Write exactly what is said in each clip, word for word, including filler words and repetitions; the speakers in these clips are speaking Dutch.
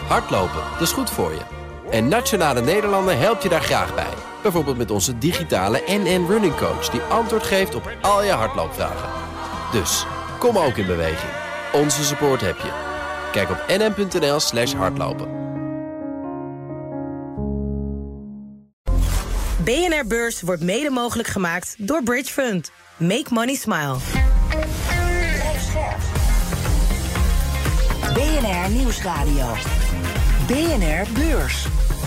Hardlopen, dat is goed voor je. En Nationale Nederlanden helpt je daar graag bij. Bijvoorbeeld met onze digitale N N Running Coach... die antwoord geeft op al je hardloopvragen. Dus, kom ook in beweging. Onze support heb je. Kijk op nn.nl slash hardlopen. B N R Beurs wordt mede mogelijk gemaakt door Bridge Fund. Make money smile. B N R Nieuwsradio. B N R Beurs.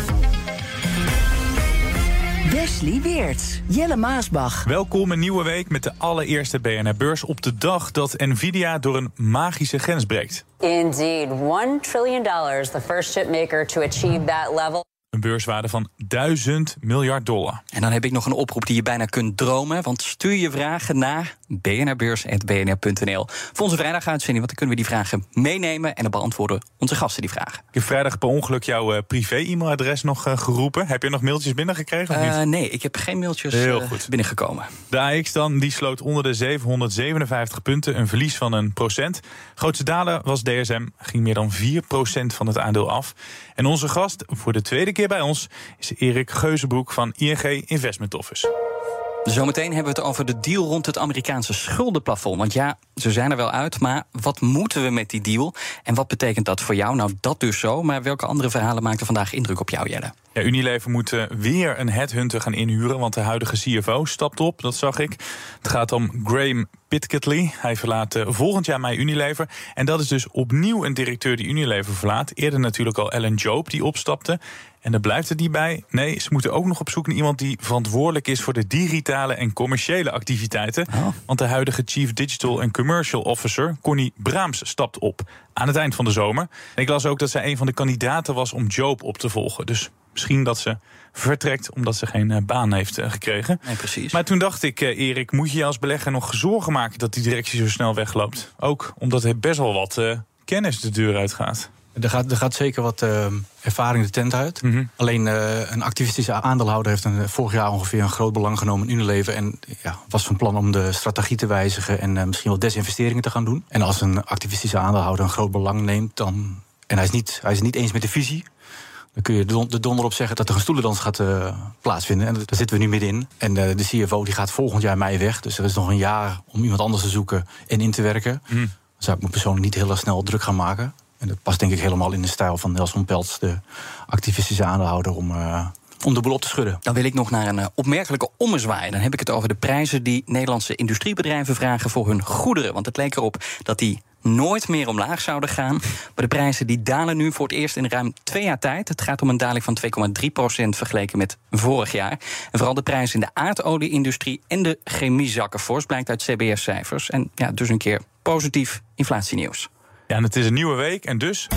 Wesley Weerts, Jelle Maasbach. Welkom een nieuwe week met de allereerste B N R Beurs op de dag dat Nvidia door een magische grens breekt. Indeed, one trillion dollars, the first chipmaker to achieve that level. Een beurswaarde van duizend miljard dollar. En dan heb ik nog een oproep die je bijna kunt dromen. Want stuur je vragen naar b n r beurs punt b n r punt n l. Voor onze vrijdaguitzending, want dan kunnen we die vragen meenemen... en dan beantwoorden onze gasten die vragen. Ik heb vrijdag per ongeluk jouw uh, privé-e-mailadres nog uh, geroepen. Heb je nog mailtjes binnengekregen of niet? Uh, nee, ik heb geen mailtjes Heel uh, goed. binnengekomen. De A X dan, die sloot onder de zevenhonderdzevenenvijftig punten. Een verlies van een procent. Grootste daler was D S M. Ging meer dan vier procent van het aandeel af. En onze gast voor de tweede keer bij ons is Erik Geuzenbroek van I N G Investment Office. Zometeen hebben we het over de deal rond het Amerikaanse schuldenplafond. Want ja, ze zijn er wel uit, maar wat moeten we met die deal? En wat betekent dat voor jou? Nou, dat dus zo. Maar welke andere verhalen maakten vandaag indruk op jou, Jelle? Ja, Unilever moet uh, weer een headhunter gaan inhuren, want de huidige C F O stapt op, dat zag ik. Het gaat om Graham Pitcatley. Hij verlaat uh, volgend jaar mei Unilever. En dat is dus opnieuw een directeur die Unilever verlaat. Eerder natuurlijk al Ellen Job die opstapte. En daar blijft het niet bij. Nee, ze moeten ook nog op zoek naar iemand die verantwoordelijk is voor de digitale en commerciële activiteiten. Oh. Want de huidige Chief Digital and Commercial Officer, Connie Braams, stapt op aan het eind van de zomer. En ik las ook dat zij een van de kandidaten was om Job op te volgen. Dus misschien dat ze vertrekt omdat ze geen uh, baan heeft uh, gekregen. Nee, precies. Maar toen dacht ik, uh, Erik, moet je je als belegger nog zorgen maken dat die directie zo snel wegloopt? Ook omdat er best wel wat uh, kennis de deur uitgaat. Er gaat, er gaat zeker wat uh, ervaring de tent uit. Mm-hmm. Alleen uh, een activistische aandeelhouder heeft een, vorig jaar ongeveer een groot belang genomen in Unilever. En ja, was van plan om de strategie te wijzigen en uh, misschien wel desinvesteringen te gaan doen. En als een activistische aandeelhouder een groot belang neemt, dan, en hij is, niet, hij is het niet eens met de visie, dan kun je de donder op zeggen dat er een stoelendans gaat uh, plaatsvinden. En daar zitten we nu middenin. En uh, de C F O die gaat volgend jaar mei weg. Dus er is nog een jaar om iemand anders te zoeken en in te werken. Mm. Dan zou ik me persoonlijk niet heel snel druk gaan maken. En dat past denk ik helemaal in de stijl van Nelson Peltz, de activistische aandeelhouder, om, uh, om de boel op te schudden. Dan wil ik nog naar een uh, opmerkelijke ommezwaai. Dan heb ik het over de prijzen die Nederlandse industriebedrijven vragen voor hun goederen. Want het leek erop dat die nooit meer omlaag zouden gaan. Maar de prijzen die dalen nu voor het eerst in ruim twee jaar tijd. Het gaat om een daling van twee komma drie procent vergeleken met vorig jaar. En vooral de prijzen in de aardolie-industrie en de chemie zakken fors, blijkt uit C B S-cijfers. En ja, dus een keer positief inflatienieuws. Ja, en het is een nieuwe week en dus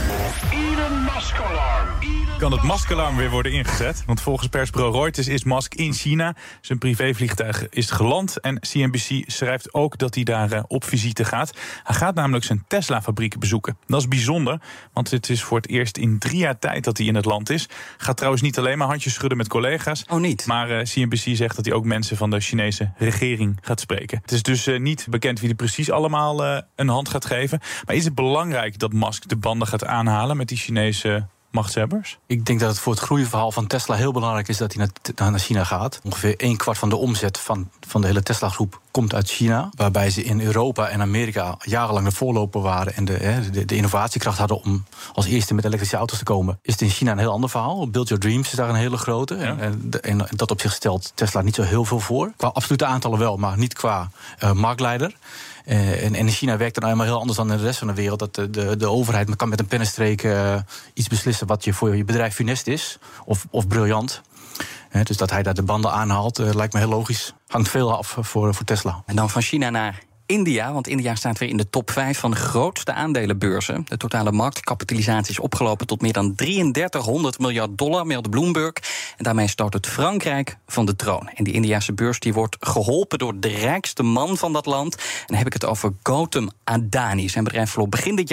kan het maskalarm weer worden ingezet. Want volgens persbureau Reuters is Musk in China. Zijn privévliegtuig is geland. En C N B C schrijft ook dat hij daar uh, op visite gaat. Hij gaat namelijk zijn Tesla-fabrieken bezoeken. Dat is bijzonder, want het is voor het eerst in drie jaar tijd dat hij in het land is. Gaat trouwens niet alleen maar handjes schudden met collega's. Oh, niet? Maar uh, C N B C zegt dat hij ook mensen van de Chinese regering gaat spreken. Het is dus uh, niet bekend wie er precies allemaal uh, een hand gaat geven. Maar is het belangrijk dat Musk de banden gaat aanhalen met die Chinese machtshebbers? Ik denk dat het voor het groeiverhaal van Tesla heel belangrijk is dat hij naar, naar China gaat. Ongeveer een kwart van de omzet van, van de hele Tesla-groep komt uit China. Waarbij ze in Europa en Amerika jarenlang de voorloper waren en de, de, de innovatiekracht hadden om als eerste met elektrische auto's te komen. Is het in China een heel ander verhaal. Build Your Dreams is daar een hele grote. Ja. En, en, en dat op zich stelt Tesla niet zo heel veel voor. Qua absolute aantallen wel, maar niet qua uh, marktleider. Uh, en in China werkt het nou helemaal heel anders dan in de rest van de wereld. Dat de, de, de overheid kan met een pennenstreek uh, iets beslissen wat je voor je bedrijf funest is. Of, of briljant. Uh, dus dat hij daar de banden aanhaalt, uh, lijkt me heel logisch. Hangt veel af voor, voor Tesla. En dan van China naar India, want India staat weer in de top vijf van de grootste aandelenbeurzen. De totale marktkapitalisatie is opgelopen tot meer dan drieëndertighonderd miljard dollar, meldde Bloomberg. En daarmee stoot het Frankrijk van de troon. En die Indiase beurs die wordt geholpen door de rijkste man van dat land. En dan heb ik het over Gautam Adani. Zijn bedrijf verloor begin dit jaar nog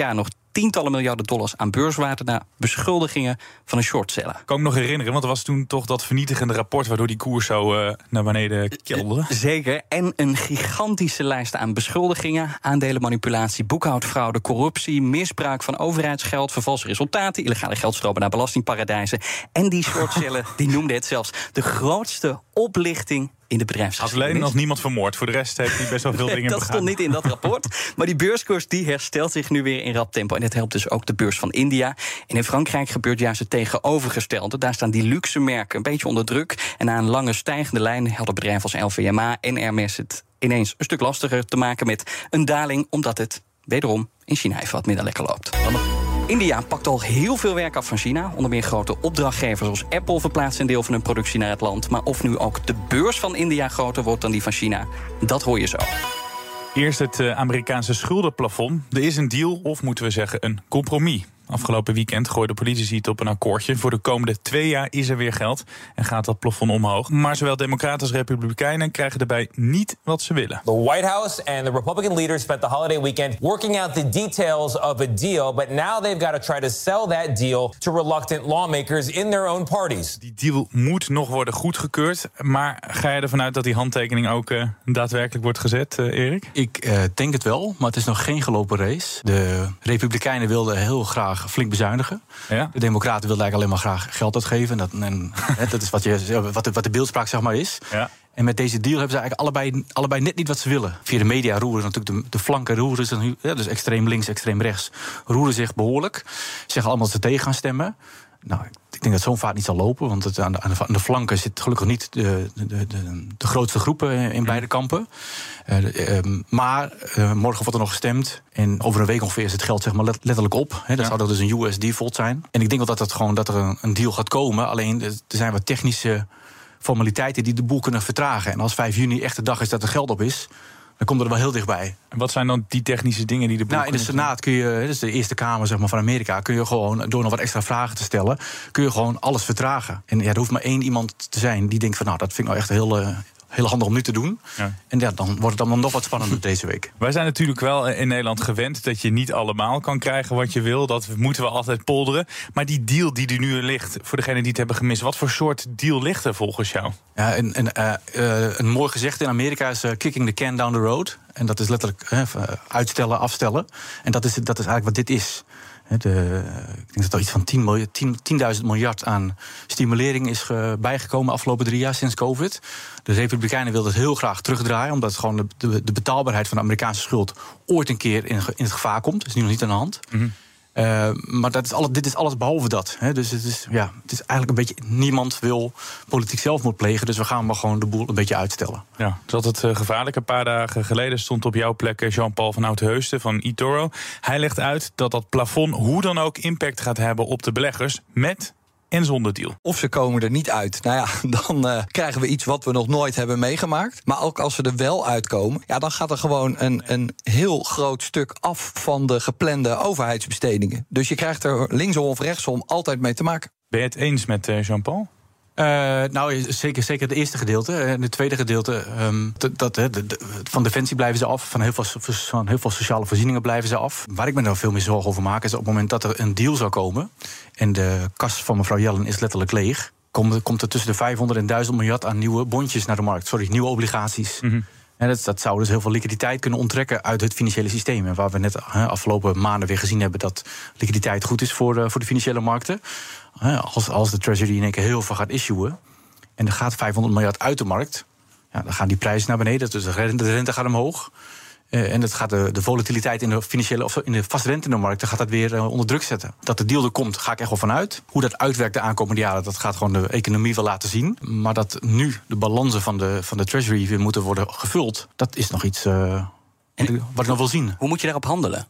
tientallen miljarden dollars aan beurswaarde na beschuldigingen van een shortseller. Kan ik me nog herinneren, want er was toen toch dat vernietigende rapport waardoor die koers zo uh, naar beneden kelderde. Zeker. En een gigantische lijst aan beschuldigingen: aandelenmanipulatie, boekhoudfraude, corruptie, misbruik van overheidsgeld, vervalste resultaten, illegale geldstromen naar belastingparadijzen. En die shortseller die noemde het zelfs de grootste oplichting in de bedrijfsgeschiedenis. Alleen nog niemand vermoord. Voor de rest heeft hij best wel veel dingen dat begaan. stond niet in dat rapport. Maar die beurskoers die herstelt zich nu weer in rap tempo. En dat helpt dus ook de beurs van India. En in Frankrijk gebeurt juist het tegenovergestelde. Daar staan die luxe merken een beetje onder druk. En na een lange stijgende lijn hadden bedrijven als L V M H en Hermès het ineens een stuk lastiger te maken met een daling, omdat het wederom in China even wat minder lekker loopt. Dan nog. India pakt al heel veel werk af van China. Onder meer grote opdrachtgevers zoals Apple verplaatst een deel van hun productie naar het land. Maar of nu ook de beurs van India groter wordt dan die van China, dat hoor je zo. Eerst het uh, Amerikaanse schuldenplafond. Er is een deal, of moeten we zeggen een compromis. Afgelopen weekend gooide politici het op een akkoordje. Voor de komende twee jaar is er weer geld en gaat dat plafond omhoog. Maar zowel democraten als republikeinen krijgen erbij niet wat ze willen. The White House and the Republican leaders spent the holiday weekend working out the details of a deal. But now they've got to try to sell that deal to reluctant lawmakers in their own parties. Die deal moet nog worden goedgekeurd. Maar ga je ervan uit dat die handtekening ook uh, daadwerkelijk wordt gezet, uh, Erik? Ik uh, denk het wel, maar het is nog geen gelopen race. De republikeinen wilden heel graag flink bezuinigen. Ja? De democraten wilden eigenlijk alleen maar graag geld uitgeven. Dat, en, dat is wat, je, wat, de, wat de beeldspraak zeg maar is. Ja. En met deze deal hebben ze eigenlijk allebei, allebei net niet wat ze willen. Via de media roeren natuurlijk de, de flanken roeren zich, ja, dus extreem links, extreem rechts, roeren zich behoorlijk. Zeggen allemaal dat ze tegen gaan stemmen. Nou, ik denk dat zo'n vaart niet zal lopen, want het, aan, de, aan de flanken zit gelukkig niet de, de, de, de grootste groepen in mm. beide kampen. Uh, de, um, maar uh, morgen wordt er nog gestemd en over een week ongeveer is het geld zeg maar letterlijk op. He, dat ja. zou dus een U S default zijn. En ik denk wel dat, het gewoon, dat er een, een deal gaat komen, alleen er zijn wat technische formaliteiten die de boel kunnen vertragen. En als vijf juni echt de dag is dat er geld op is, dan komt er wel heel dichtbij. En wat zijn dan die technische dingen die de boel Nou, in de Senaat kun je, dat is de Eerste Kamer zeg maar, van Amerika, kun je gewoon, door nog wat extra vragen te stellen, kun je gewoon alles vertragen. En ja, er hoeft maar één iemand te zijn die denkt van, nou, dat vind ik nou echt heel, uh, heel handig om nu te doen. Ja. En ja, dan wordt het allemaal nog wat spannender deze week. Wij zijn natuurlijk wel in Nederland gewend dat je niet allemaal kan krijgen wat je wil. Dat moeten we altijd polderen. Maar die deal die er nu ligt, voor degenen die het hebben gemist, wat voor soort deal ligt er volgens jou? Ja, een, een, uh, uh, een mooi gezegde in Amerika is uh, kicking the can down the road. En dat is letterlijk uh, uitstellen, afstellen. En dat is, dat is eigenlijk wat dit is. De, ik denk dat er iets van tienduizend miljard aan stimulering is ge, bijgekomen de afgelopen drie jaar sinds COVID. De Republikeinen wilden het heel graag terugdraaien, omdat gewoon de, de, de betaalbaarheid van de Amerikaanse schuld ooit een keer in, in het gevaar komt. Dat is nu nog niet aan de hand. Mm-hmm. Uh, maar dat is alles, dit is alles behalve dat. Hè. Dus het is, ja, het is eigenlijk een beetje, niemand wil politiek zelfmoord plegen, dus we gaan maar gewoon de boel een beetje uitstellen. Ja, het is altijd uh, gevaarlijk. Een paar dagen geleden stond op jouw plek Jean-Paul van Oudheusden van eToro. Hij legt uit dat dat plafond hoe dan ook impact gaat hebben op de beleggers met en zonder deal. Of ze komen er niet uit. Nou ja, dan uh, krijgen we iets wat we nog nooit hebben meegemaakt. Maar ook als ze er wel uitkomen, ja, dan gaat er gewoon een, een heel groot stuk af van de geplande overheidsbestedingen. Dus je krijgt er linksom of rechtsom altijd mee te maken. Ben je het eens met uh, Jean-Paul? Uh, nou, zeker, zeker het eerste gedeelte. En het tweede gedeelte, um, dat, dat, de, de, van defensie blijven ze af. Van heel, veel, van heel veel sociale voorzieningen blijven ze af. Waar ik me nou veel meer zorgen over maak, is op het moment dat er een deal zou komen en de kas van mevrouw Yellen is letterlijk leeg, komt, komt er tussen de vijfhonderd en duizend miljard aan nieuwe bondjes naar de markt. Sorry, nieuwe obligaties. Mm-hmm. En dat, dat zou dus heel veel liquiditeit kunnen onttrekken uit het financiële systeem. En waar we net he, afgelopen maanden weer gezien hebben dat liquiditeit goed is voor de, voor de financiële markten. He, als, als de Treasury in één keer heel veel gaat issuen en er gaat vijfhonderd miljard uit de markt, ja, dan gaan die prijzen naar beneden. Dus de rente, de rente gaat omhoog. Uh, en dat gaat de, de volatiliteit in de financiële of in de vastrente in de markt, dan gaat dat weer uh, onder druk zetten. Dat de deal er komt, ga ik echt wel vanuit. Hoe dat uitwerkt de aankomende jaren, dat gaat gewoon de economie wel laten zien. Maar dat nu de balansen van de, van de Treasury weer moeten worden gevuld, dat is nog iets uh, wat, ik, wat ik nog wil zien. Hoe moet je daarop handelen?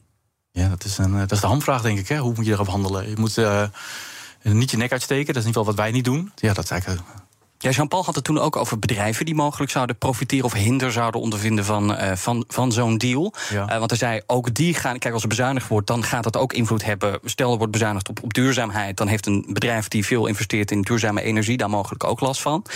Ja, dat is, een, dat is de hamvraag, denk ik. Hè? Hoe moet je daarop handelen? Je moet uh, niet je nek uitsteken, dat is in ieder geval wat wij niet doen. Ja, dat is eigenlijk... Ja, Jean-Paul had het toen ook over bedrijven die mogelijk zouden profiteren of hinder zouden ondervinden van, uh, van, van zo'n deal. Ja. Uh, want hij zei, ook die gaan, kijk, als er bezuinigd wordt, dan gaat dat ook invloed hebben. Stel, er wordt bezuinigd op, op duurzaamheid, dan heeft een bedrijf die veel investeert in duurzame energie daar mogelijk ook last van.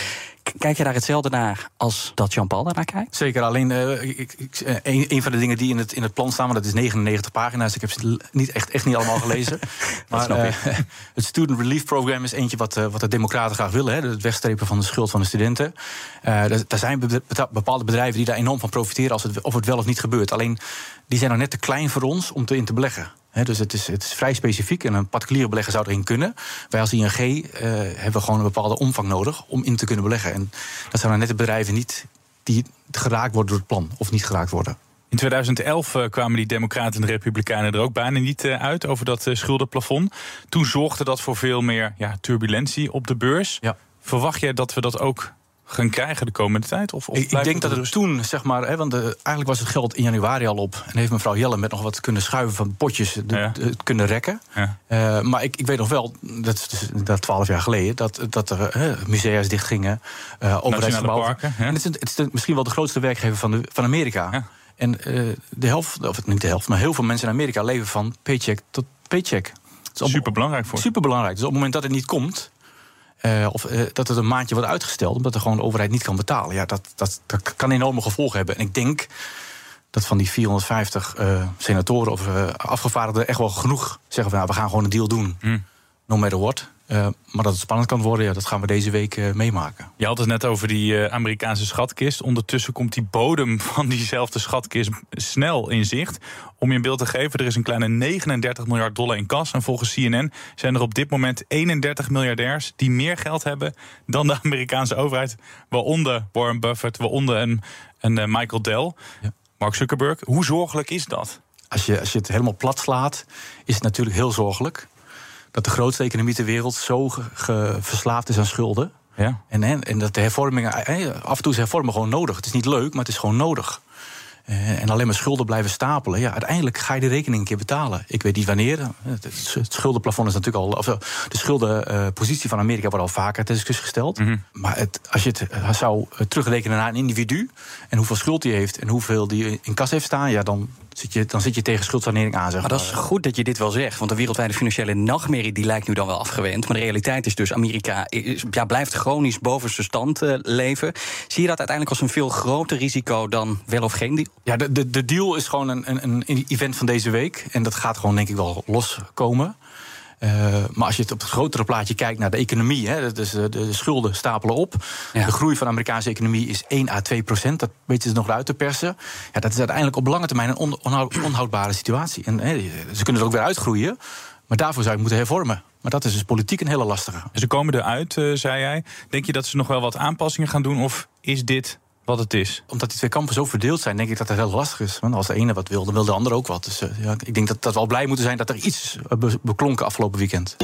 Kijk je daar hetzelfde naar als dat Jean-Paul daarnaar kijkt? Zeker, alleen uh, ik, ik, een, een van de dingen die in het, in het plan staan, maar dat is negenennegentig pagina's. Ik heb ze niet, echt, echt niet allemaal gelezen. Maar uh, het Student Relief Program is eentje wat, uh, wat de democraten graag willen. Hè, het wegstrepen van de schuld van de studenten. Uh, er zijn bepaalde bedrijven die daar enorm van profiteren als het, of het wel of niet gebeurt. Alleen, die zijn nog net te klein voor ons om te in te beleggen. He, dus het is, het is vrij specifiek en een particuliere belegger zou erin kunnen. Wij als I N G uh, hebben gewoon een bepaalde omvang nodig om in te kunnen beleggen. En dat zijn dan net de bedrijven niet die geraakt worden door het plan of niet geraakt worden. In tweeduizend elf uh, kwamen die Democraten en de Republikeinen er ook bijna niet uh, uit over dat uh, schuldenplafond. Toen zorgde dat voor veel meer ja, turbulentie op de beurs. Ja. Verwacht jij dat we dat ook gaan krijgen de komende tijd? Of, of ik ik denk dat het toen, zeg maar, hè, want de, eigenlijk was het geld in januari al op. En heeft mevrouw Jelle met nog wat kunnen schuiven van potjes de, ja. de, kunnen rekken. Ja. Uh, maar ik, ik weet nog wel, dat is dus, dat twaalf jaar geleden, dat, dat er uh, musea's dichtgingen, uh, overheidsgebouwen. Ja. En het is, het is de, misschien wel de grootste werkgever van, de, van Amerika. Ja. En uh, de helft, of niet de helft, maar heel veel mensen in Amerika leven van paycheck tot paycheck. Super belangrijk voor. Super belangrijk. Dus op het moment dat het niet komt, Uh, of uh, dat het een maandje wordt uitgesteld omdat er gewoon de overheid niet kan betalen. Ja, dat, dat, dat kan enorme gevolgen hebben. En ik denk dat van die vierhonderdvijftig uh, senatoren of uh, afgevaardigden echt wel genoeg zeggen van, nou, we gaan gewoon een deal doen. Mm. No matter what. Uh, maar dat het spannend kan worden, ja, dat gaan we deze week uh, meemaken. Je had het net over die uh, Amerikaanse schatkist. Ondertussen komt die bodem van diezelfde schatkist snel in zicht. Om je een beeld te geven, er is een kleine negenendertig miljard dollar in kas. En volgens C N N zijn er op dit moment eenendertig miljardairs die meer geld hebben dan de Amerikaanse overheid. Waaronder Warren Buffett, waaronder een, een uh, Michael Dell, ja. Mark Zuckerberg. Hoe zorgelijk is dat? Als je, als je het helemaal plat slaat, is het natuurlijk heel zorgelijk dat de grootste economie ter wereld zo ge, ge, verslaafd is aan schulden. Ja. En, en dat de hervormingen, af en toe is hervormen gewoon nodig. Het is niet leuk, maar het is gewoon nodig. Uh, en alleen maar schulden blijven stapelen. Ja, uiteindelijk ga je de rekening een keer betalen. Ik weet niet wanneer. Het, het schuldenplafond is natuurlijk al. Of de schuldenpositie van Amerika wordt al vaker ter discussie gesteld. Mm-hmm. Maar het, als je het zou terugrekenen naar een individu en hoeveel schuld hij heeft en hoeveel die in kas heeft staan, ja, dan zit je, dan zit je tegen schuldsanering aan. Zeg maar. Maar dat is goed dat je dit wel zegt. Want de wereldwijde financiële nachtmerrie die lijkt nu dan wel afgewend. Maar de realiteit is dus, Amerika is, ja, blijft chronisch boven zijn stand uh, leven. Zie je dat uiteindelijk als een veel groter risico dan wel of geen deal? Ja, de, de, de deal is gewoon een, een, een event van deze week. En dat gaat gewoon denk ik wel loskomen. Uh, maar als je het op het grotere plaatje kijkt naar de economie, hè, dus de, de schulden stapelen op. Ja. De groei van de Amerikaanse economie is één à twee procent. Dat weten ze nog uit te persen. Ja, dat is uiteindelijk op lange termijn een on, onhoud, onhoudbare situatie. En hè, ze kunnen er ook weer uitgroeien, maar daarvoor zou je moeten hervormen. Maar dat is dus politiek een hele lastige. Ze komen eruit, uh, zei jij. Denk je dat ze nog wel wat aanpassingen gaan doen, of is dit wat het is? Omdat die twee kampen zo verdeeld zijn, denk ik dat het heel lastig is. Want als de ene wat wil, dan wil de ander ook wat. Dus uh, ja, ik denk dat, dat we al blij moeten zijn dat er iets be- beklonken afgelopen weekend.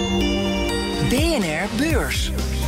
B N R Beurs.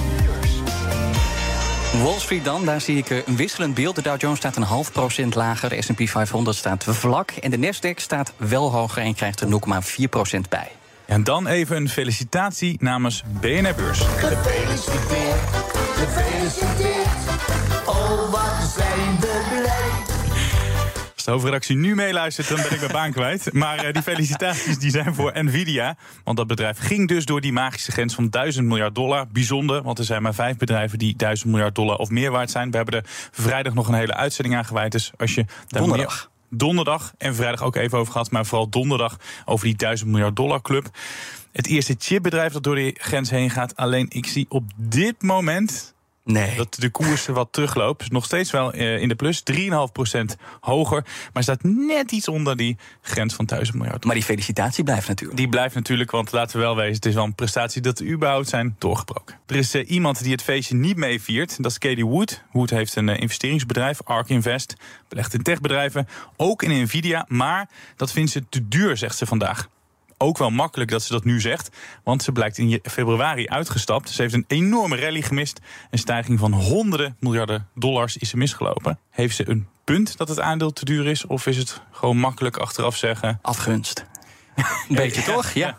Wall Street dan, daar zie ik een wisselend beeld. De Dow Jones staat een half procent lager, de S en P vijfhonderd staat vlak en de Nasdaq staat wel hoger en krijgt er nul komma vier procent bij. En dan even een felicitatie namens B N R Beurs. Gefeliciteerd, gefeliciteerd. Oh, wat zijn we blij. Als de hoofdredactie nu meeluistert, dan ben ik mijn baan kwijt. Maar uh, die felicitaties die zijn voor Nvidia. Want dat bedrijf ging dus door die magische grens van duizend miljard dollar. Bijzonder, want er zijn maar vijf bedrijven die duizend miljard dollar of meer waard zijn. We hebben er vrijdag nog een hele uitzending aan gewijd. Dus als je donderdag. Donderdag en vrijdag ook even over gehad. Maar vooral donderdag over die duizend miljard dollar club. Het eerste chipbedrijf dat door die grens heen gaat. Alleen ik zie op dit moment Nee. dat de koers wat terugloopt. Dus nog steeds wel uh, in de plus. drie komma vijf procent hoger. Maar staat net iets onder die grens van duizend miljard. Maar die felicitatie blijft natuurlijk. Die blijft natuurlijk, want laten we wel wezen, het is wel een prestatie dat de überhaupt zijn doorgebroken. Er is uh, iemand die het feestje niet meeviert. Dat is Katie Wood. Wood heeft een uh, investeringsbedrijf, ARK Invest. Belegt in techbedrijven, ook in Nvidia. Maar dat vindt ze te duur, zegt ze vandaag. Ook wel makkelijk dat ze dat nu zegt, want ze blijkt in februari uitgestapt. Ze heeft een enorme rally gemist. Een stijging van honderden miljarden dollars is ze misgelopen. Heeft ze een punt dat het aandeel te duur is? Of is het gewoon makkelijk achteraf zeggen? Afgunst. Een beetje ja, toch? Ja. ja.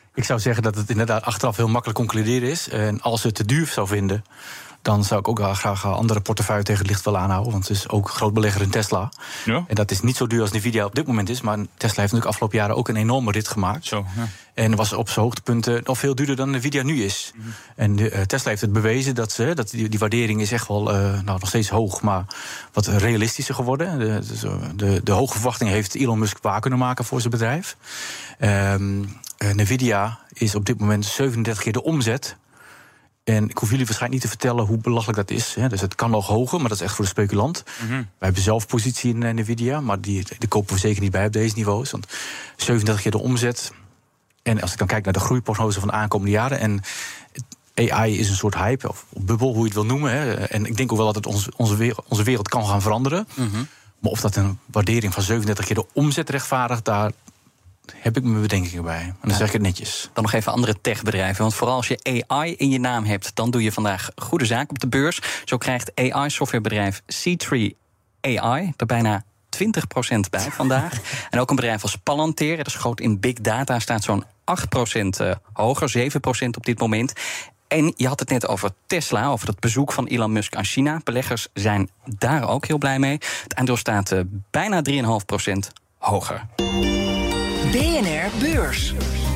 Ik zou zeggen dat het inderdaad achteraf heel makkelijk concluderen is. En als het te duur zou vinden, dan zou ik ook wel graag andere portefeuille tegen het licht willen aanhouden. Want het is ook groot belegger in Tesla. Ja. En dat is niet zo duur als Nvidia op dit moment is. Maar Tesla heeft natuurlijk afgelopen jaren ook een enorme rit gemaakt. Zo, ja. En was op zijn hoogtepunten nog veel duurder dan Nvidia nu is. Mm-hmm. En de, uh, Tesla heeft het bewezen dat, ze, dat die, die waardering is echt wel uh, nou, nog steeds hoog, maar wat realistischer geworden. De, de, de hoge verwachting heeft Elon Musk waar kunnen maken voor zijn bedrijf. Um, uh, Nvidia is op dit moment zevenendertig keer de omzet. En ik hoef jullie waarschijnlijk niet te vertellen hoe belachelijk dat is. Hè. Dus het kan nog hoger, maar dat is echt voor de speculant. Mm-hmm. Wij hebben zelf positie in uh, Nvidia, maar die, die kopen we zeker niet bij op deze niveaus. Want zevenendertig keer de omzet. En als ik dan kijk naar de groeiprognose van de aankomende jaren, en A I is een soort hype, of bubbel, hoe je het wil noemen. Hè. En ik denk ook wel dat het onze, onze, wereld, onze wereld kan gaan veranderen. Mm-hmm. Maar of dat een waardering van zevenendertig keer de omzet rechtvaardigt, daar heb ik mijn bedenkingen bij. En dan ja. zeg ik het netjes. Dan nog even andere techbedrijven. Want vooral als je A I in je naam hebt, dan doe je vandaag goede zaak op de beurs. Zo krijgt A I-softwarebedrijf C drie A I er bijna twintig procent bij vandaag. En ook een bedrijf als Palantir, dat is groot in big data, staat zo'n acht procent hoger, zeven procent op dit moment. En je had het net over Tesla, over het bezoek van Elon Musk aan China. Beleggers zijn daar ook heel blij mee. Het aandeel staat uh, bijna drie komma vijf procent hoger. B N R Beurs.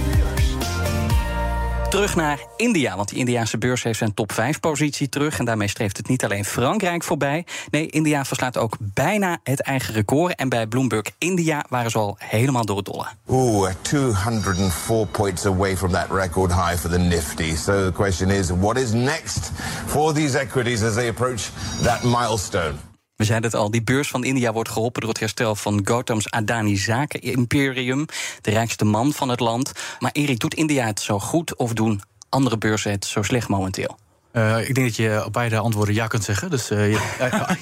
Terug naar India, want de Indiase beurs heeft zijn top vijf positie terug. En daarmee streeft het niet alleen Frankrijk voorbij. Nee, India verslaat ook bijna het eigen record. En bij Bloomberg India waren ze al helemaal door het dolle. Oeh, two hundred four points away from that record high for the Nifty. So the question is, what is next for these equities as they approach that milestone? We zeiden het al, die beurs van India wordt geholpen door het herstel van Gautam's Adani Zaken-imperium, de rijkste man van het land. Maar Erik, doet India het zo goed of doen andere beurzen het zo slecht momenteel? Uh, ik denk dat je op beide antwoorden ja kunt zeggen. Dus, uh, ja,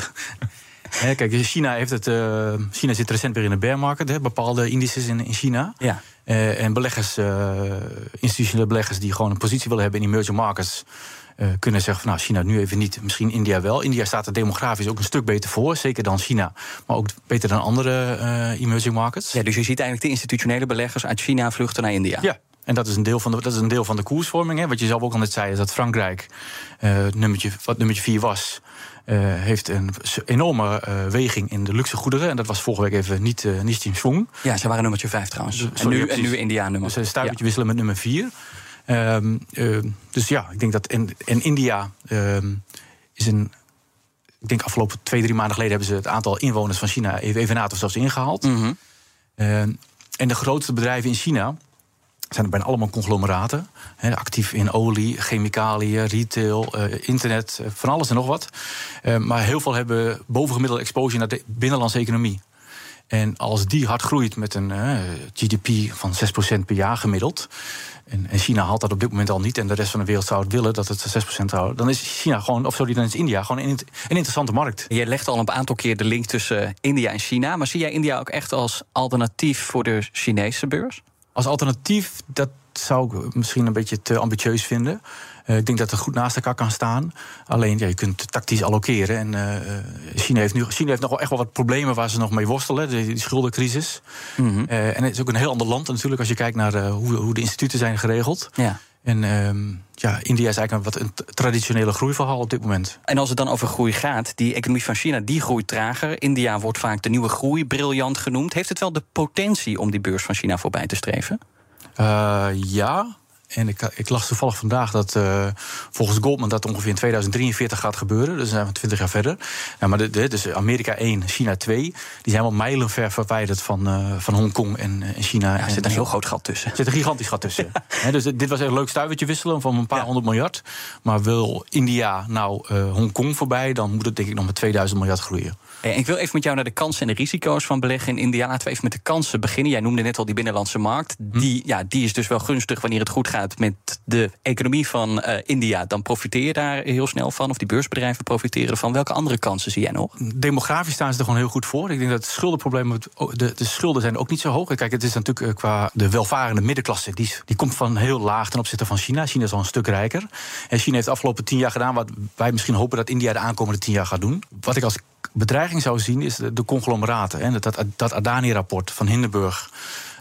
ja, kijk, China, heeft het, uh, China zit recent weer in de bear market, hè, bepaalde indices in, in China. Ja. Uh, en beleggers, uh, institutionele beleggers die gewoon een positie willen hebben in emerging markets, Uh, kunnen zeggen van nou, China nu even niet, misschien India wel. India staat er demografisch ook een stuk beter voor, zeker dan China, maar ook beter dan andere uh, emerging markets. Ja, dus je ziet eigenlijk de institutionele beleggers uit China vluchten naar India. Ja. En dat is een deel van de, dat is een deel van de koersvorming. Hè. Wat je zelf ook al net zei, is dat Frankrijk, uh, nummertje, wat nummertje vier was, uh, heeft een enorme uh, weging in de luxe goederen. En dat was vorige week even niet, uh, niet in zwang. Ja, ze waren nummertje vijf trouwens. Dus, en, sorry, nu, ja, en nu India nummer. Dus een stuivertje ja. wisselen met nummer vier. Um, uh, dus ja, ik denk dat in, in India um, is een. Ik denk afgelopen twee, drie maanden geleden hebben ze het aantal inwoners van China even of zelfs ingehaald. Mm-hmm. Uh, en de grootste bedrijven in China zijn er bijna allemaal conglomeraten. He, actief in olie, chemicaliën, retail, uh, internet, uh, van alles en nog wat. Uh, maar heel veel hebben bovengemiddelde exposure naar de binnenlandse economie. En als die hard groeit met een uh, G D P van zes procent per jaar gemiddeld, en, en China haalt dat op dit moment al niet, en de rest van de wereld zou het willen dat het zes procent houdt, dan is China gewoon, of sorry, dan is India gewoon een, een interessante markt. Je legt al een aantal keer de link tussen India en China, maar zie jij India ook echt als alternatief voor de Chinese beurs? Als alternatief, dat zou ik misschien een beetje te ambitieus vinden. Uh, ik denk dat het goed naast elkaar kan staan. Alleen, ja, je kunt tactisch allokeren. En uh, China heeft nu China heeft nog wel echt wel wat problemen waar ze nog mee worstelen. Die, die schuldencrisis. Mm-hmm. Uh, en het is ook een heel ander land natuurlijk als je kijkt naar uh, hoe, hoe de instituten zijn geregeld. Ja. En uh, ja, India is eigenlijk een wat een traditionele groeiverhaal op dit moment. En als het dan over groei gaat, die economie van China die groeit trager. India wordt vaak de nieuwe groeibriljant genoemd. Heeft het wel de potentie om die beurs van China voorbij te streven? Uh, ja. En ik, ik las toevallig vandaag dat uh, volgens Goldman dat ongeveer in tweeduizend drieënveertig gaat gebeuren. Dus zijn we twintig jaar verder. Nou, maar de, de, dus Amerika één, China twee. Die zijn wel mijlenver verwijderd van, uh, van Hongkong en, en China. Ja, er zit een heel groot gat tussen. Er zit een gigantisch gat tussen. He, dus dit was echt een leuk stuivertje wisselen van een paar ja. honderd miljard. Maar wil India nou uh, Hongkong voorbij, dan moet het denk ik nog met tweeduizend miljard groeien. Hey, ik wil even met jou naar de kansen en de risico's van beleggen in India. Laten we even met de kansen beginnen. Jij noemde net al die binnenlandse markt. Die, ja, die is dus wel gunstig wanneer het goed gaat met de economie van uh, India. Dan profiteer je daar heel snel van. Of die beursbedrijven profiteren ervan. Welke andere kansen zie jij nog? Demografisch staan ze er gewoon heel goed voor. Ik denk dat het schuldenprobleem, de, de schulden zijn ook niet zo hoog. Kijk, het is natuurlijk qua de welvarende middenklasse. Die, die komt van heel laag ten opzichte van China. China is al een stuk rijker. En China heeft de afgelopen tien jaar gedaan wat wij misschien hopen dat India de aankomende tien jaar gaat doen. Wat ik als bedreiging zou zien is de, de conglomeraten. Hè. Dat, dat Adani-rapport van Hindenburg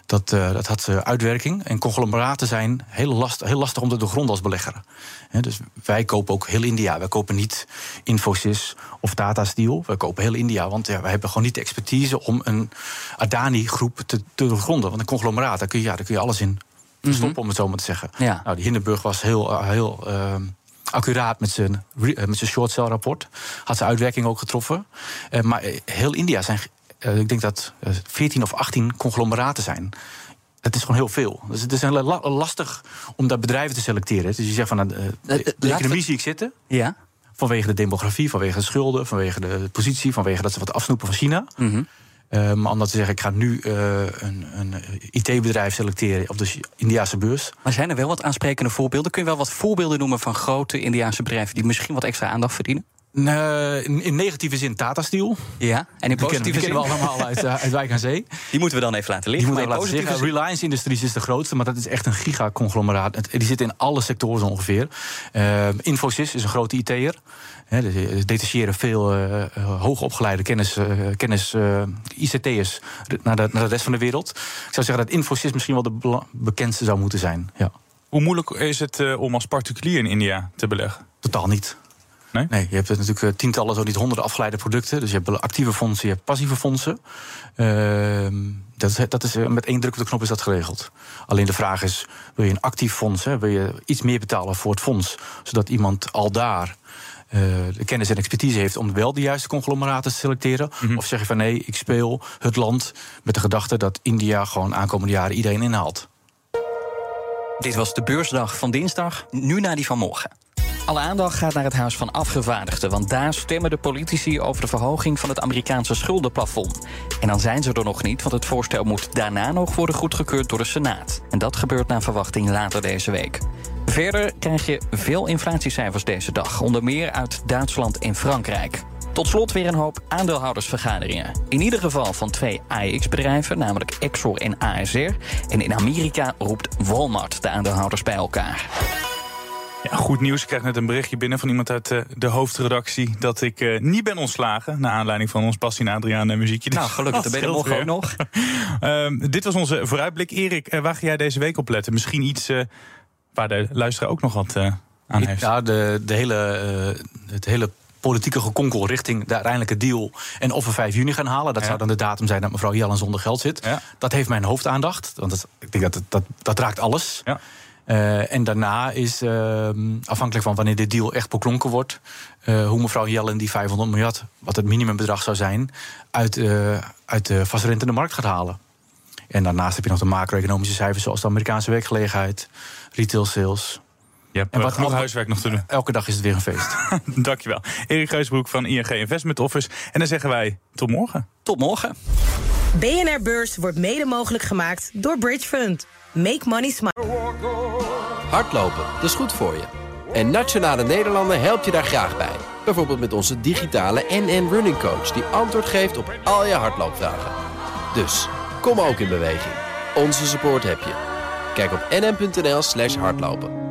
Dat, uh, dat had uh, uitwerking. En conglomeraten zijn heel, last, heel lastig om te doorgronden als belegger. He, dus wij kopen ook heel India. Wij kopen niet Infosys of Tata Steel. Wij kopen heel India, want ja, wij hebben gewoon niet de expertise om een Adani-groep te, te doorgronden. Want een conglomeraat, daar kun je, ja, daar kun je alles in stoppen, mm-hmm. om het zo maar te zeggen. Ja. Nou, die Hindenburg was heel... Uh, heel uh, accuraat met zijn, met zijn short sell rapport. Had zijn uitwerking ook getroffen. Uh, maar heel India zijn... Uh, ik denk dat uh, veertien of achttien conglomeraten zijn. Dat is gewoon heel veel. Dus het is heel la- lastig om daar bedrijven te selecteren. Dus je zegt van, uh, de, de, de economie we... zie ik zitten. Ja. Vanwege de demografie, vanwege de schulden... vanwege de positie, vanwege dat ze wat afsnoepen van China. Mm-hmm. Uh, maar omdat ze zeggen, ik ga nu uh, een, een I T-bedrijf selecteren op de Indiase beurs. Maar zijn er wel wat aansprekende voorbeelden? Kun je wel wat voorbeelden noemen van grote Indiase bedrijven die misschien wat extra aandacht verdienen? Uh, in, in negatieve zin Tata Steel. Ja, en in positieve zin? Die kennen we allemaal uit, uh, uit Wijk aan Zee. Die moeten we dan even laten liggen. Die moeten we laten liggen. Zin... Reliance Industries is de grootste, maar dat is echt een gigaconglomeraat. Die zit in alle sectoren ongeveer. Uh, Infosys is een grote I T'er. Ze detacheren veel uh, hoogopgeleide kennis, uh, kennis uh, I C T'ers naar de, naar de rest van de wereld. Ik zou zeggen dat Infosys misschien wel de bela- bekendste zou moeten zijn. Ja. Hoe moeilijk is het uh, om als particulier in India te beleggen? Totaal niet. Nee? Nee, je hebt natuurlijk uh, tientallen, zo niet honderden afgeleide producten. Dus je hebt actieve fondsen, je hebt passieve fondsen. Uh, dat is, dat is, met één druk op de knop is dat geregeld. Alleen de vraag is, wil je een actief fonds? Hè, wil je iets meer betalen voor het fonds? Zodat iemand al daar uh, de kennis en expertise heeft om wel de juiste conglomeraten te selecteren? Mm-hmm. Of zeg je van nee, ik speel het land met de gedachte dat India gewoon aankomende jaren iedereen inhaalt? Dit was de beursdag van dinsdag, nu naar die van morgen. Alle aandacht gaat naar het Huis van Afgevaardigden, want daar stemmen de politici over de verhoging van het Amerikaanse schuldenplafond. En dan zijn ze er nog niet, want het voorstel moet daarna nog worden goedgekeurd door de Senaat. En dat gebeurt naar verwachting later deze week. Verder krijg je veel inflatiecijfers deze dag, onder meer uit Duitsland en Frankrijk. Tot slot weer een hoop aandeelhoudersvergaderingen. In ieder geval van twee A X bedrijven, namelijk Exor en A S R. En in Amerika roept Walmart de aandeelhouders bij elkaar. Ja, goed nieuws. Ik krijg net een berichtje binnen van iemand uit uh, de hoofdredactie dat ik uh, niet ben ontslagen. Naar aanleiding van ons Bastien Adriaan uh, muziekje. Nou, gelukkig, daar ben je er morgen ook nog. uh, dit was onze vooruitblik. Erik, uh, waar ga jij deze week op letten? Misschien iets uh, waar de luisteraar ook nog wat uh, aan heeft. Ja, de, de hele, uh, het hele politieke gekonkel richting de uiteindelijke deal en of we vijf juni gaan halen. Dat ja. zou dan de datum zijn dat mevrouw Yellen zonder geld zit. Ja. Dat heeft mijn hoofdaandacht. Want dat, ik denk dat dat, dat dat raakt alles. Ja. Uh, en daarna is, uh, afhankelijk van wanneer de deal echt beklonken wordt, Uh, hoe mevrouw Yellen die vijfhonderd miljard, wat het minimumbedrag zou zijn, uit, uh, uit de vastrentende markt gaat halen. En daarnaast heb je nog de macro-economische cijfers zoals de Amerikaanse werkgelegenheid, retail sales. Je hebt en wat genoeg huiswerk nog te doen. Elke dag is het weer een feest. Dankjewel. Erik Geusbroek van I N G Investment Office. En dan zeggen wij tot morgen. Tot morgen. B N R Beurs wordt mede mogelijk gemaakt door Bridge Fund. Make money smile. Hardlopen, dat is goed voor je. En Nationale Nederlanden helpt je daar graag bij. Bijvoorbeeld met onze digitale N N Running Coach, die antwoord geeft op al je hardloopvragen. Dus, kom ook in beweging. Onze support heb je. Kijk op nn.nl slash hardlopen.